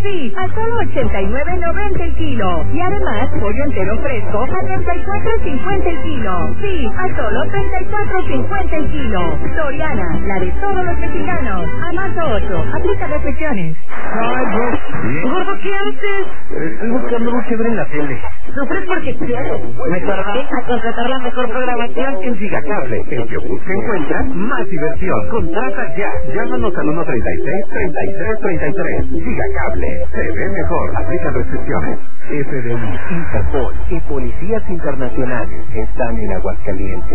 Sí, a solo $89.90 el kilo. Y además, pollo entero fresco a $34.50 el kilo. Sí, a solo $34.50 el kilo. Soriana, la de todos los mexicanos. A marzo 8, aplica restricciones. Ay, bro. Gordo, ¿qué haces? Estoy buscando algo chévere en la tele. Sufres porque quieres. Me tardé a contratar la mejor programación en Gigacable. En que busca encuentra más diversión. Contrata ya. Llámanos al 136-3333. Gigacable. Se ve mejor. Aplica restricciones. FBI, Interpol y policías internacionales están en Aguascalientes.